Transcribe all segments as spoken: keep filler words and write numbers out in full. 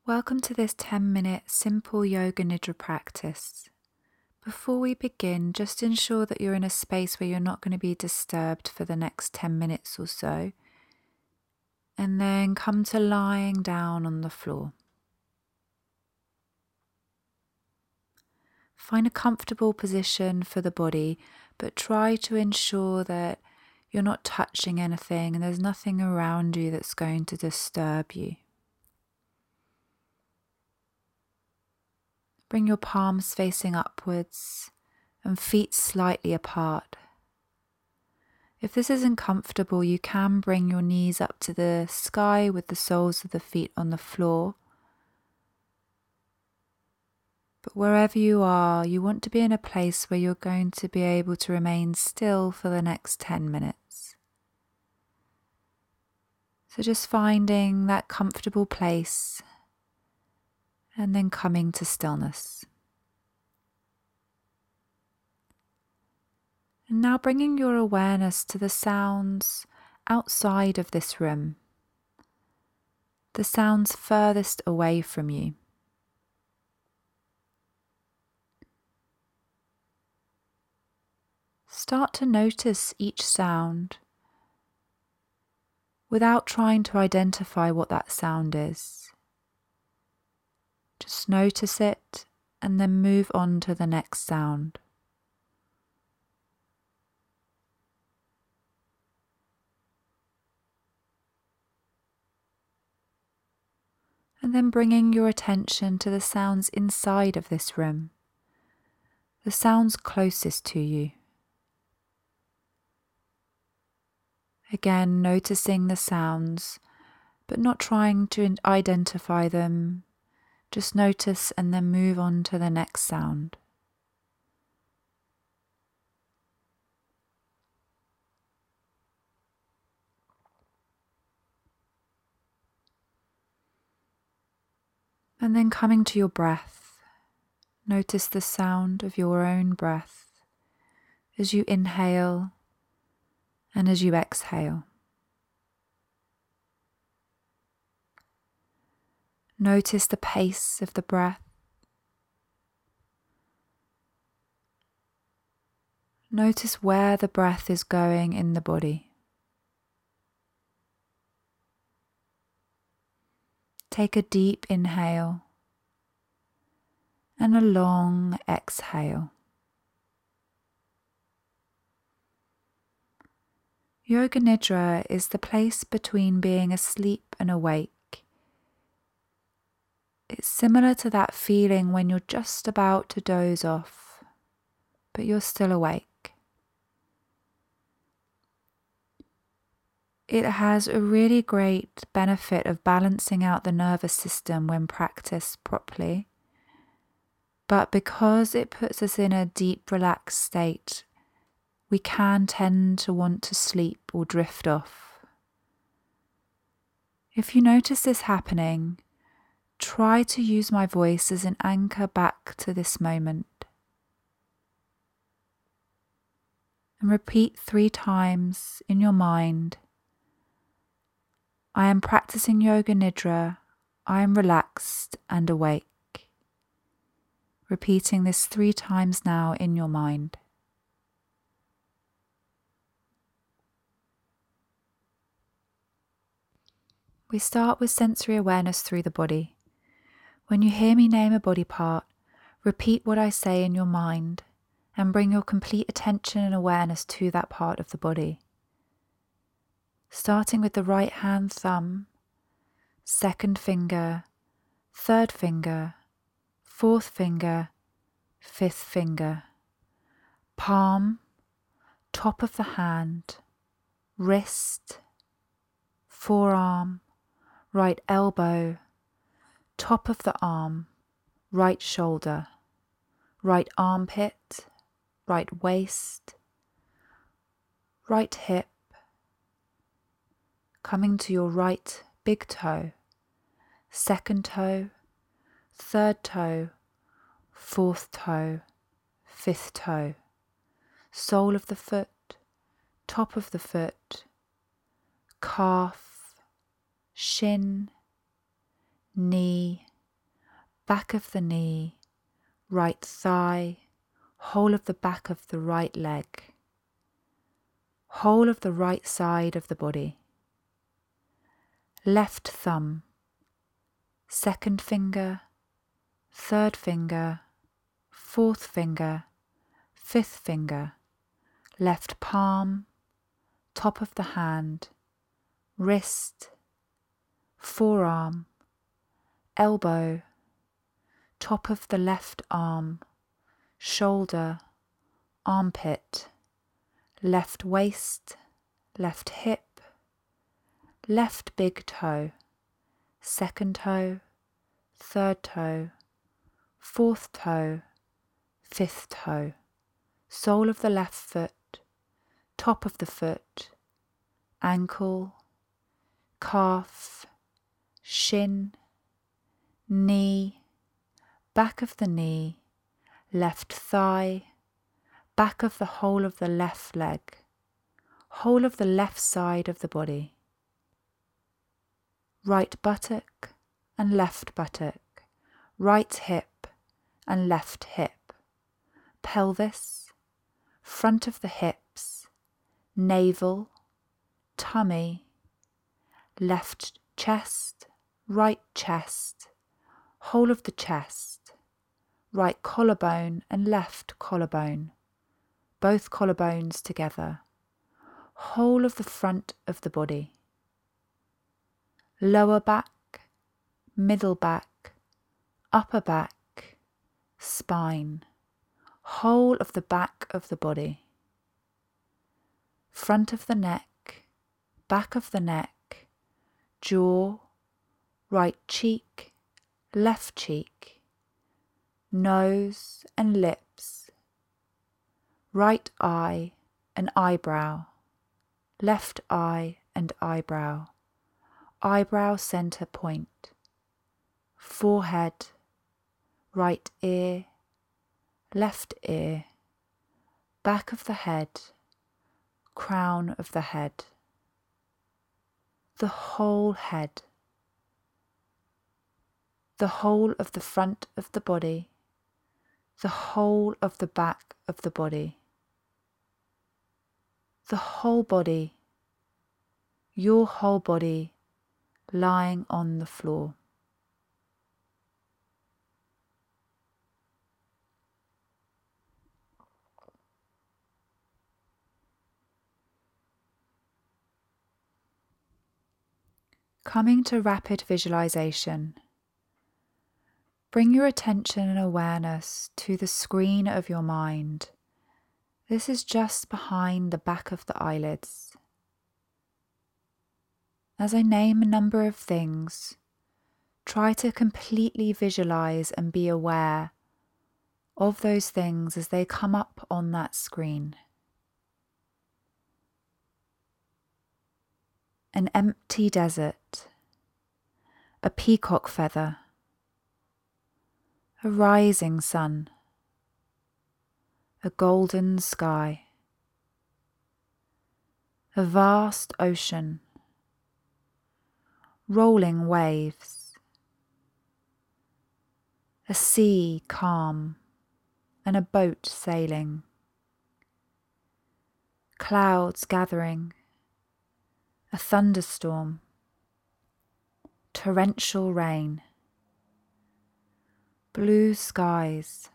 Welcome to this ten minute simple yoga nidra practice. Before we begin, just ensure that you're in a space where you're not going to be disturbed for the next ten minutes or so, and then come to lying down on the floor. Find a comfortable position for the body, but try to ensure that you're not touching anything and there's nothing around you that's going to disturb you. Bring your palms facing upwards and feet slightly apart. If this isn't comfortable, you can bring your knees up to the sky with the soles of the feet on the floor. But wherever you are, you want to be in a place where you're going to be able to remain still for the next ten minutes. So just finding that comfortable place and then coming to stillness. And now bringing your awareness to the sounds outside of this room, the sounds furthest away from you. Start to notice each sound without trying to identify what that sound is. Just notice it and then move on to the next sound. And then bringing your attention to the sounds inside of this room, the sounds closest to you. Again, noticing the sounds, but not trying to identify them. Just notice and then move on to the next sound. And then coming to your breath, notice the sound of your own breath as you inhale and as you exhale. Notice the pace of the breath. Notice where the breath is going in the body. Take a deep inhale and a long exhale. Yoga Nidra is the place between being asleep and awake. It's similar to that feeling when you're just about to doze off, but you're still awake. It has a really great benefit of balancing out the nervous system when practiced properly, but because it puts us in a deep, relaxed state, we can tend to want to sleep or drift off. If you notice this happening, try to use my voice as an anchor back to this moment. And repeat three times in your mind, I am practicing Yoga Nidra, I am relaxed and awake. Repeating this three times now in your mind. We start with sensory awareness through the body. When you hear me name a body part, repeat what I say in your mind and bring your complete attention and awareness to that part of the body. Starting with the right hand thumb, second finger, third finger, fourth finger, fifth finger, palm, top of the hand, wrist, forearm, right elbow, top of the arm, right shoulder, right armpit, right waist, right hip, coming to your right big toe, second toe, third toe, fourth toe, fifth toe, sole of the foot, top of the foot, calf, shin, knee, back of the knee, right thigh, whole of the back of the right leg, whole of the right side of the body, left thumb, second finger, third finger, fourth finger, fifth finger, left palm, top of the hand, wrist, forearm, elbow, top of the left arm, shoulder, armpit, left waist, left hip, left big toe, second toe, third toe, fourth toe, fifth toe, sole of the left foot, top of the foot, ankle, calf, shin, knee, back of the knee, left thigh, back of the whole of the left leg, whole of the left side of the body, right buttock and left buttock, right hip and left hip, pelvis, front of the hips, navel, tummy, left chest, right chest, whole of the chest, right collarbone and left collarbone, both collarbones together, whole of the front of the body, lower back, middle back, upper back, spine, whole of the back of the body, front of the neck, back of the neck, jaw, right cheek, left cheek, nose and lips, right eye and eyebrow, left eye and eyebrow, eyebrow center point, forehead, right ear, left ear, back of the head, crown of the head, the whole head, the whole of the front of the body, the whole of the back of the body, the whole body, your whole body lying on the floor. Coming to rapid visualization, bring your attention and awareness to the screen of your mind. This is just behind the back of the eyelids. As I name a number of things, try to completely visualize and be aware of those things as they come up on that screen. An empty desert, a peacock feather, a rising sun, a golden sky, a vast ocean, rolling waves, a sea calm and a boat sailing, clouds gathering, a thunderstorm, torrential rain, blue skies,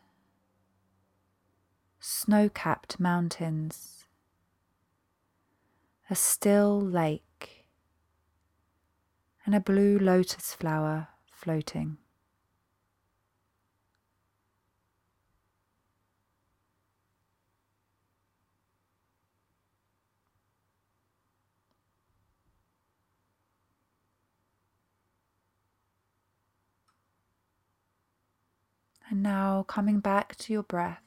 snow-capped mountains, a still lake, and a blue lotus flower floating. And now coming back to your breath,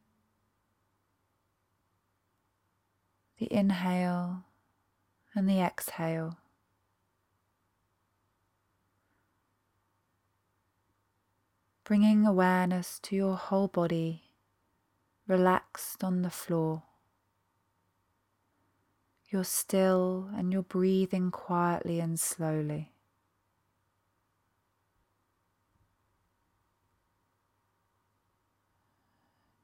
the inhale and the exhale. Bringing awareness to your whole body, relaxed on the floor. You're still and you're breathing quietly and slowly.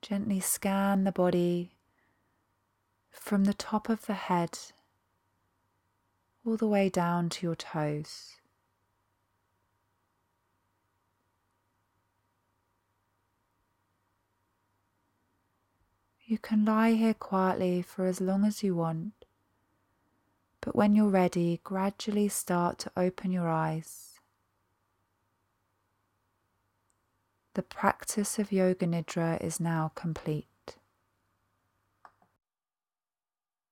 Gently scan the body from the top of the head all the way down to your toes. You can lie here quietly for as long as you want, but when you're ready, gradually start to open your eyes. The practice of Yoga Nidra is now complete.